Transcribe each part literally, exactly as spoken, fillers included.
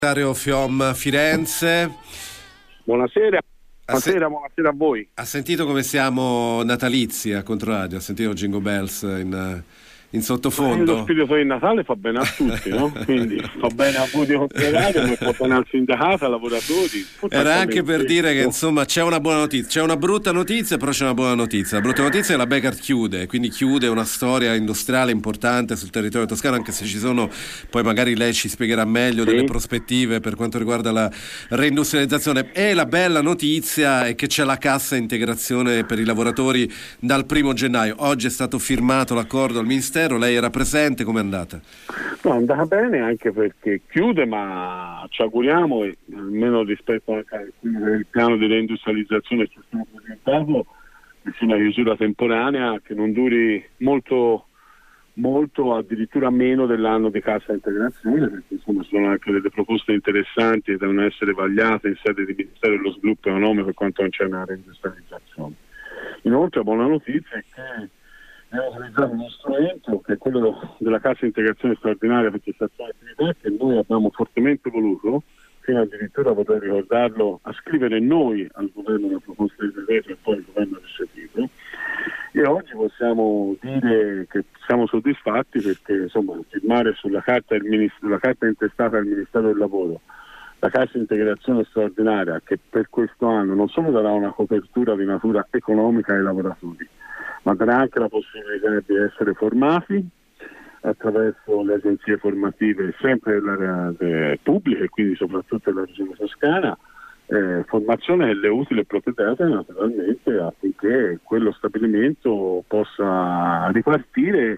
Dario Fiom Firenze. Buonasera. Ha se- Buonasera, buonasera a voi. Ha sentito come siamo natalizi a Controradio? Ha sentito Jingle Bells in, in sottofondo? Lo spirito di Natale fa bene a tutti, no? Quindi fa bene a voi di Controradio, ma fa bene al sindacato, ai lavoratori. Era anche per dire che insomma c'è una buona notizia, c'è una brutta notizia, però c'è una buona notizia. La brutta notizia è che la Bekaert chiude, quindi chiude una storia industriale importante sul territorio toscano, anche se ci sono, poi magari lei ci spiegherà meglio, sì, delle prospettive per quanto riguarda la reindustrializzazione. E la bella notizia è che c'è la cassa integrazione per i lavoratori dal primo gennaio. Oggi è stato firmato l'accordo al Ministero, lei era presente, com'è andata? No, è andata bene anche perché chiude, ma ci auguriamo, e almeno rispetto anche al piano di reindustrializzazione che stiamo presentando, che sia una chiusura temporanea che non duri molto, molto, addirittura meno dell'anno di cassa integrazione, perché insomma sono anche delle proposte interessanti che devono essere vagliate in sede di Ministero dello Sviluppo Economico per quanto concerne la reindustrializzazione. Inoltre, buona notizia è che abbiamo utilizzato uno strumento che è quello della cassa integrazione straordinaria per cessazione di attività, che noi abbiamo fortemente voluto, fino addirittura, vorrei ricordarlo, a scrivere noi al governo una proposta di decreto e poi il governo ha recepito, e oggi possiamo dire che siamo soddisfatti perché insomma firmare sulla carta, il ministro, la carta intestata al Ministero del Lavoro la cassa integrazione straordinaria, che per questo anno non solo darà una copertura di natura economica ai lavoratori, ma darà anche la possibilità di essere formati attraverso le agenzie formative sempre dell'area de, pubbliche, quindi soprattutto della regione toscana, eh, formazione che le utile e proprietarie naturalmente affinché quello stabilimento possa ripartire,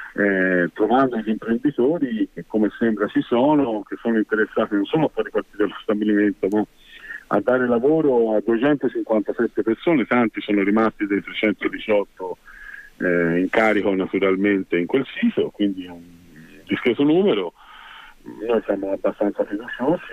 eh, trovando gli imprenditori che come sembra ci sono, che sono interessati non solo a far ripartire lo stabilimento, ma a dare lavoro a duecentocinquantasette persone, tanti sono rimasti dei trecentodiciotto eh, in carico naturalmente in quel sito, quindi è un discreto numero. Noi siamo abbastanza fiduciosi,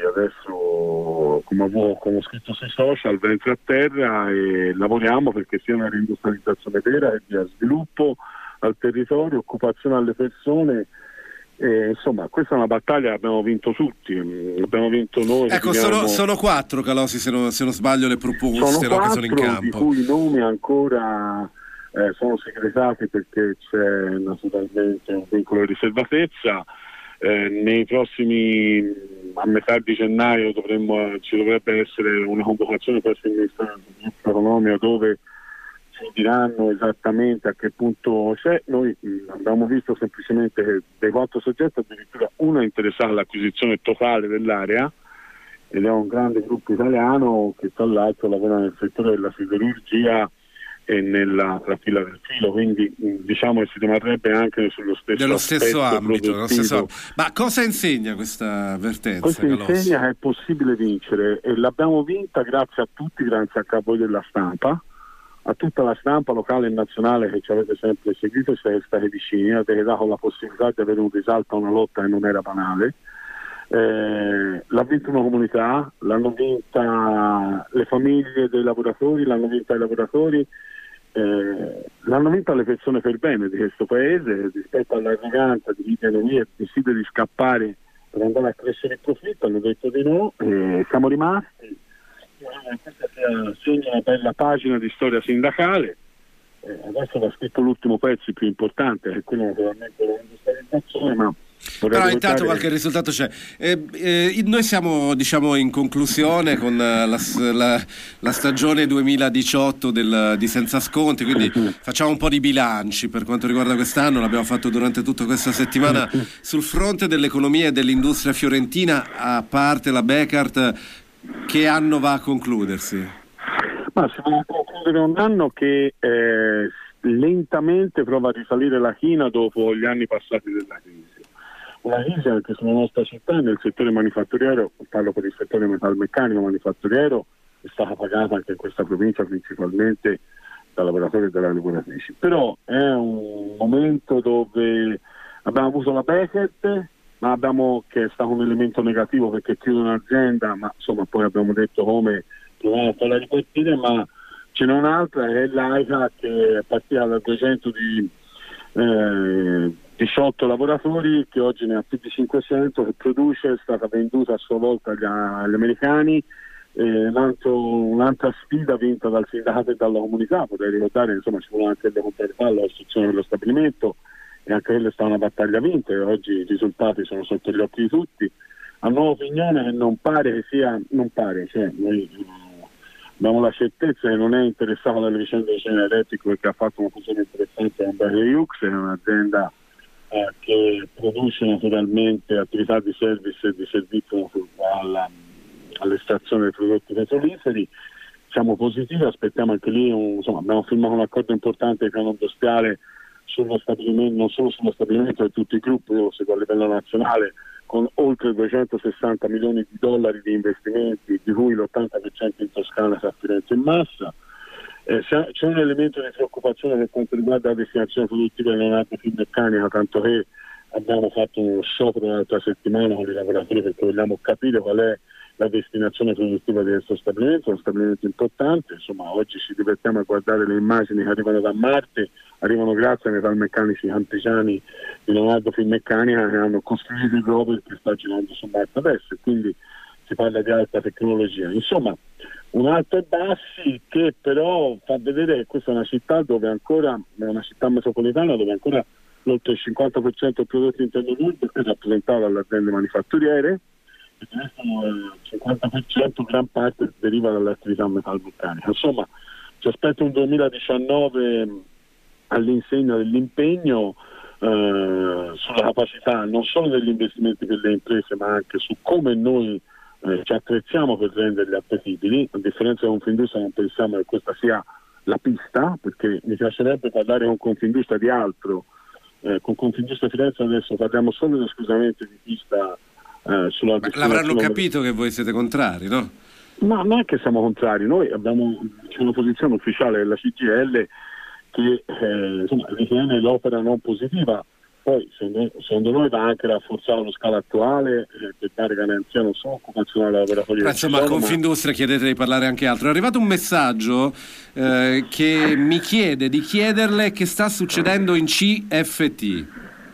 adesso come avevo, come ho scritto sui social, ventre a terra e lavoriamo perché sia una reindustrializzazione vera e dia sviluppo al territorio, occupazione alle persone. Eh, insomma, questa è una battaglia che abbiamo vinto tutti, abbiamo vinto noi. Ecco, finiamo... sono, sono quattro, Calosi, se non, se non sbaglio, le proposte sono no, che sono in campo. Di cui i nomi ancora eh, sono segretati perché c'è naturalmente un vincolo di riservatezza. Eh, nei prossimi, a metà di gennaio, dovremmo, ci dovrebbe essere una convocazione presso il Ministero dello Sviluppo Economico dove ci diranno esattamente a che punto c'è. Noi mh, abbiamo visto semplicemente che dei quattro soggetti addirittura uno è interessato all'acquisizione totale dell'area ed è un grande gruppo italiano che tra l'altro lavora nel settore della siderurgia e nella trafila del filo, quindi mh, diciamo che si rimarrebbe anche sullo stesso, dello stesso ambito, dello stesso ambito. Ma cosa insegna questa avvertenza? Questo Calosi? insegna che è possibile vincere e l'abbiamo vinta grazie a tutti, grazie anche a voi della stampa, a tutta la stampa locale e nazionale che ci avete sempre seguito e siete stati vicini, avete dato la possibilità di avere un risalto a una lotta che non era banale. Eh, l'ha vinta una comunità, l'hanno vinta le famiglie dei lavoratori, l'hanno vinta i lavoratori, eh, l'hanno vinta le persone per bene di questo paese rispetto all'arroganza di chi viene lì e decide di scappare per andare a crescere il profitto. Hanno detto di no, eh, siamo rimasti. Questa segna una bella pagina di storia sindacale. Eh, adesso va scritto l'ultimo pezzo, il più importante, che è quello naturalmente dell'industrializzazione, ma però intanto qualche risultato c'è. Eh, eh, noi siamo diciamo in conclusione con la, la, la stagione duemiladiciotto del, di Senza Sconti, quindi facciamo un po' di bilanci per quanto riguarda quest'anno. L'abbiamo fatto durante tutta questa settimana sul fronte dell'economia e dell'industria fiorentina, a parte la Bekaert. Che anno va a concludersi? Ma si va a concludere un anno che eh, lentamente prova a risalire la china dopo gli anni passati della crisi. Una crisi anche sulla nostra città nel settore manifatturiero, parlo per il settore metalmeccanico manifatturiero, è stata pagata anche in questa provincia principalmente da lavoratori e dalle lavoratrici. Però è un momento dove abbiamo avuto la Bekaert, ma abbiamo che è stato un elemento negativo perché chiude un'azienda, ma insomma poi abbiamo detto come provare a farla ripartire, ma ce n'è un'altra che è l'A I C A che è partita da duecento di, eh, diciotto lavoratori, che oggi ne ha più di cinquecento, che produce, è stata venduta a sua volta agli, agli americani. Eh, un altro, un'altra sfida vinta dal sindacato e dalla comunità. Potrei ricordare, insomma, ci furono anche le contrarietà alla costruzione dello stabilimento, e anche quella è stata una battaglia vinta, e oggi i risultati sono sotto gli occhi di tutti. A nuova opinione che non pare che sia, non pare, cioè noi eh, abbiamo la certezza che non è interessato dalle vicende di Genere Elettrico, perché ha fatto una fusione interessante con Baker Hughes, che è un'azienda eh, che produce naturalmente attività di service e di servizio alla all'estrazione dei prodotti petroliferi. Siamo positivi, aspettiamo anche lì un, insomma, abbiamo firmato un accordo importante di piano industriale sullo stabilimento, non solo sullo stabilimento di tutti i gruppi, io lo seguo a livello nazionale, con oltre duecentosessanta milioni di dollari di investimenti, di cui l'ottanta per cento in Toscana e a Firenze in massa. Eh, c'è un elemento di preoccupazione per quanto riguarda la destinazione produttiva di Leonardo Finmeccanica, tanto che abbiamo fatto uno sciopero l'altra settimana con i lavoratori, perché vogliamo capire qual è la destinazione produttiva di questo stabilimento. È uno stabilimento importante, insomma oggi ci divertiamo a guardare le immagini che arrivano da Marte, arrivano grazie ai metalmeccanici campesiani di Leonardo Finmeccanica, che hanno costruito il rover che sta girando su Marte adesso, e quindi si parla di alta tecnologia. Insomma, un alto e bassi che però fa vedere che questa è una città dove ancora, è una città metropolitana dove ancora oltre il cinquanta per cento del prodotto interno lordo è rappresentato dalle aziende manifatturiere, e questo il cinquanta per cento gran parte deriva dall'attività metalmeccanica. Insomma, ci aspetta un duemiladiciannove all'insegna dell'impegno eh, sulla capacità non solo degli investimenti per le imprese, ma anche su come noi eh, ci attrezziamo per renderli appetibili. A differenza di Confindustria non pensiamo che questa sia la pista, perché mi piacerebbe parlare con Confindustria di altro. Eh, con Confindustria Firenze adesso parliamo solo ed esclusivamente di pista. Eh, sulla l'avranno capito che voi siete contrari, no? Ma non è che siamo contrari, noi abbiamo c'è una posizione ufficiale della C G I L che eh, insomma, ritiene l'opera non positiva. Poi secondo, secondo noi va anche rafforzato lo scala attuale eh, per dare garanzia non solo occupazione ai lavoratori. Insomma, a Confindustria ma... chiedete di parlare anche altro. È arrivato un messaggio eh, che mi chiede di chiederle che sta succedendo in C F T.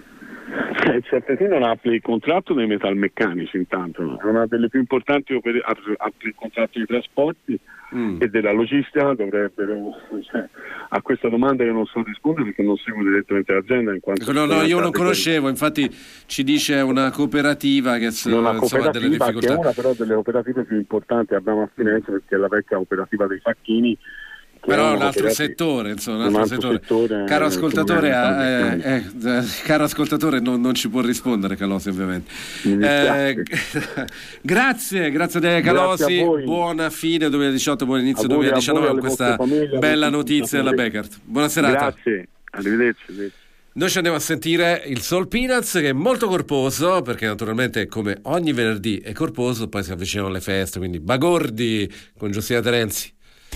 Il C F T non apre il contratto dei metalmeccanici, intanto no? È una delle più importanti, apre il contratto dei trasporti mm. e della logistica. Dovrebbero, cioè, a questa domanda io non so rispondere perché non seguo direttamente l'azienda, in quanto no, no, io non conoscevo, infatti ci dice una cooperativa che non una insomma, cooperativa delle difficoltà. Che è una però delle cooperative più importanti abbiamo a Firenze, perché è la vecchia cooperativa dei facchini. Però un altro settore, insomma, un altro, un altro settore. settore. Caro ascoltatore, eh, eh, eh, caro ascoltatore, non, non ci può rispondere Calosi, ovviamente. Eh, grazie, grazie a te Calosi, grazie a buona fine duemiladiciotto, buon inizio duemiladiciannove con questa bella notizia della Bekaert. Buona serata. Grazie, arrivederci. Noi ci andiamo a sentire il Soul Peanuts, che è molto corposo, perché naturalmente come ogni venerdì è corposo, poi si avvicinano le feste, quindi bagordi con Giustina Terenzi.